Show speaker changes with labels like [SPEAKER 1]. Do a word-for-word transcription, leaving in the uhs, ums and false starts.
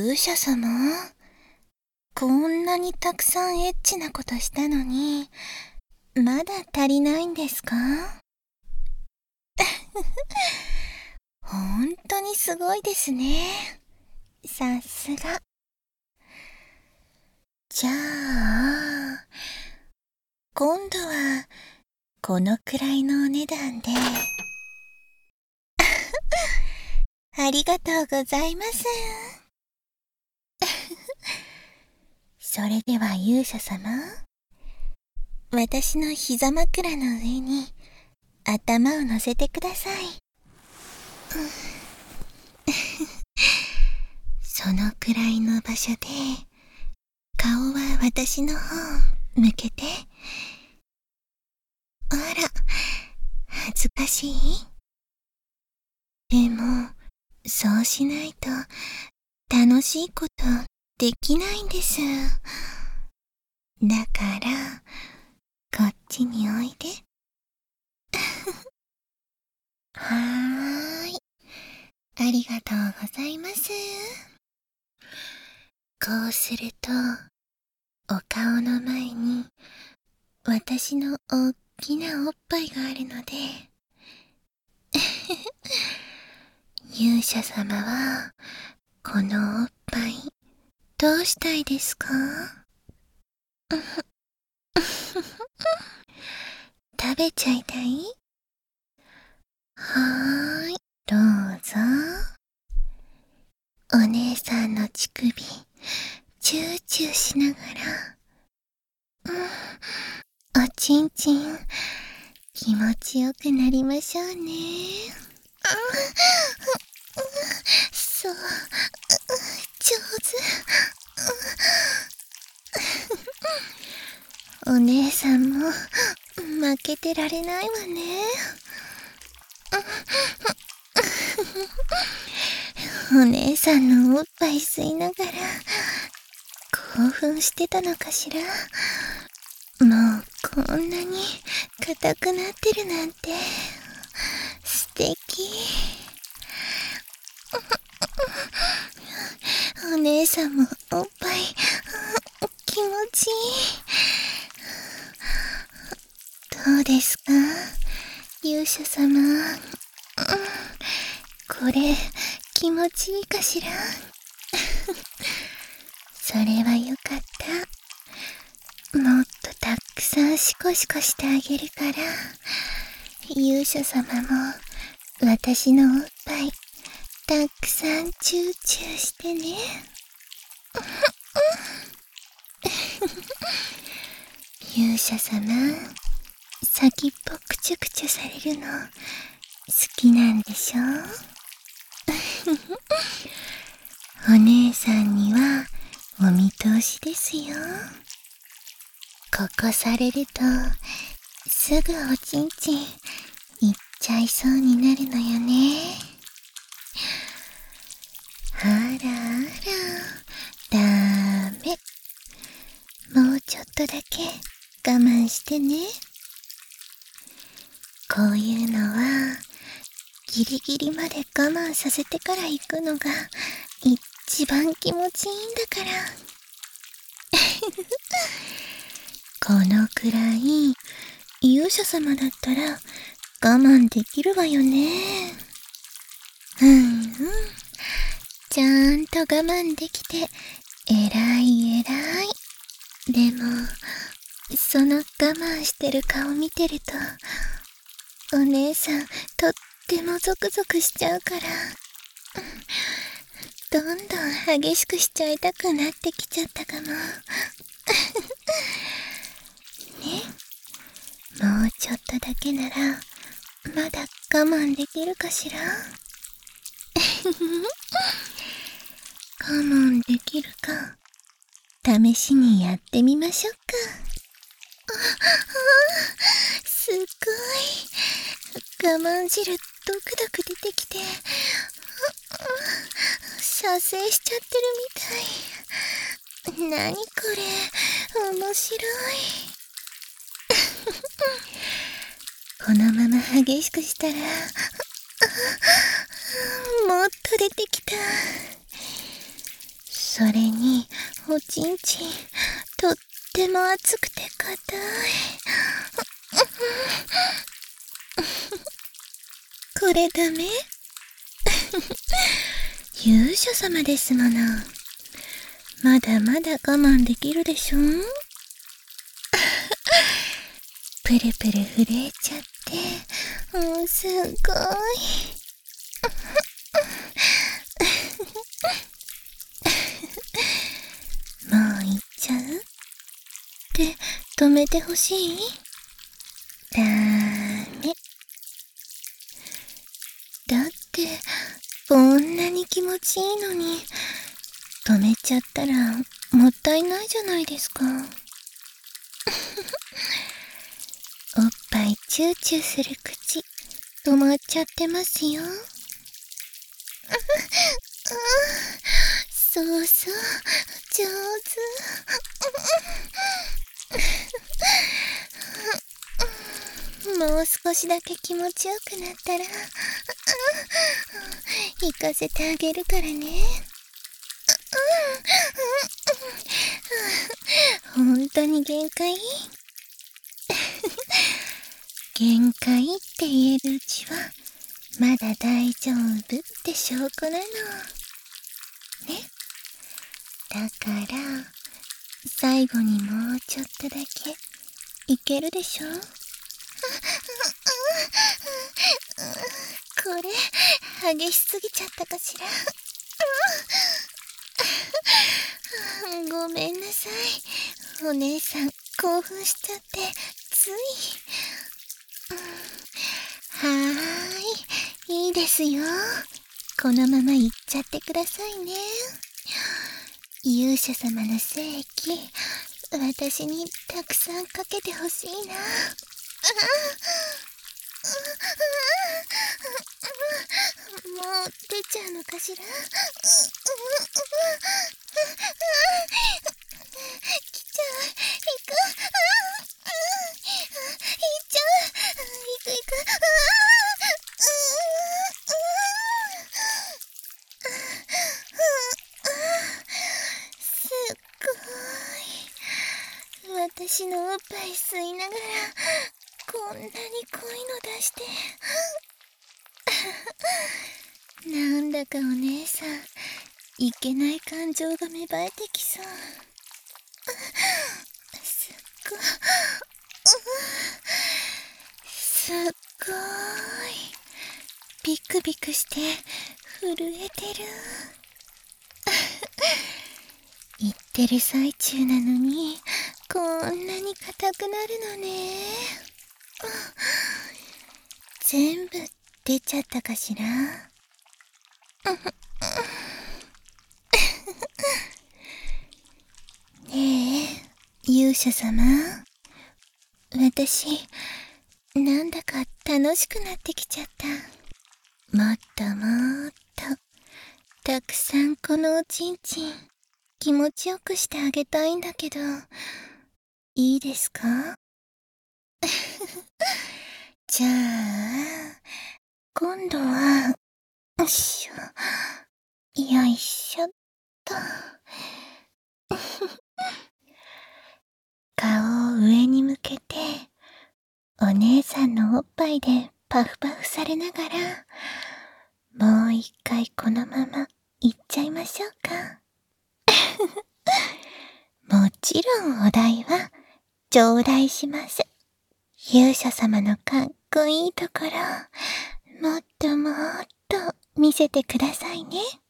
[SPEAKER 1] 勇者様、こんなにたくさんエッチなことしたのに、まだ足りないんですか？ほんとにすごいですね。さすが。じゃあ、今度はこのくらいのお値段で。ありがとうございます。それでは勇者様、私の膝枕の上に頭を乗せてください。そのくらいの場所で顔は私の方向けて。あら、恥ずかしい？でもそうしないと楽しいことできないんです。だからこっちにおいで。はーい、ありがとうございます。こうするとお顔の前に私のおっきなおっぱいがあるので勇者様はこのおっぱいどうしたいですか？食べちゃいたい？はーい、どうぞ。お姉さんの乳首チューチューしながら、うん、おちんちん気持ちよくなりましょうね。そう、上手。お姉さんも負けてられないわね。お姉さんのおっぱい吸いながら興奮してたのかしら。もうこんなに硬くなってるなんて素敵。お姉さんもおっぱい気持ちいい。どうですか、勇者様。これ気持ちいいかしら。それはよかった。もっとたくさんシコシコしてあげるから、勇者様も私のおっぱいたくさんチューチューしてね。勇者様、先っぽくちゅくちゅされるの好きなんでしょ？お姉さんにはお見通しですよ。ここされるとすぐおちんちんいっちゃいそうになるのよね。あらあら、ダメ。もうちょっとだけ我慢してね。こういうのはギリギリまで我慢させてから行くのが一番気持ちいいんだから。このくらい勇者様だったら我慢できるわよね。うんうん、ちゃんと我慢できてえらいえらい。でもその我慢してる顔見てるとお姉さんとってもゾクゾクしちゃうから、どんどん激しくしちゃいたくなってきちゃったかも。ね、もうちょっとだけならまだ我慢できるかしら。我慢できるか試しにやってみましょうか。ああ、すごい我慢汁ドクドク出てきて射精しちゃってるみたい。なにこれ、面白い。このまま激しくしたらもっと出てきた。 それに、おちんちん、とっても熱くて硬い。これダメ？勇者様ですもの。まだまだ我慢できるでしょ？プルプル震えちゃって、もうすっごい。もう行っちゃう？って止めてほしい？だーめ。だってこんなに気持ちいいのに止めちゃったらもったいないじゃないですか。おっぱいチューチューする口止まっちゃってますよ。そうそう、上手。もう少しだけ気持ちよくなったら行かせてあげるからね。本当に限界？限界って言えるうちはまだ大丈夫って証拠なのね。だから最後にもうちょっとだけいけるでしょ？これ激しすぎちゃったかしら。ごめんなさい、お姉さん興奮しちゃってつい。はーい、いいですよ。このまま行っちゃってくださいね。勇者様の聖気、私にたくさんかけてほしいな。もう出ちゃうのかしら。来ちゃう、行く、行っちゃう、行く行く。すっごい。私のおっぱい吸いながらこんなに濃いの出して。なんだかお姉さん、いけない感情が芽生えてきそう。すっごい、すっごいビクビクして震えてる。言ってる最中なのにこんなに硬くなるのね。全部出ちゃったかしら。ねえ、勇者様。私、なんだか楽しくなってきちゃった。もっともっと、たくさんこのおちんちん、気持ちよくしてあげたいんだけど、いいですか？じゃあ、今度は、よいしょ、よいしょっと。顔を上に向けて、お姉さんのおっぱいでパフパフされながら、もう一回このままいっちゃいましょうか。もちろんお題は頂戴します。勇者様のかっこいいところ、もっともっと見せてくださいね。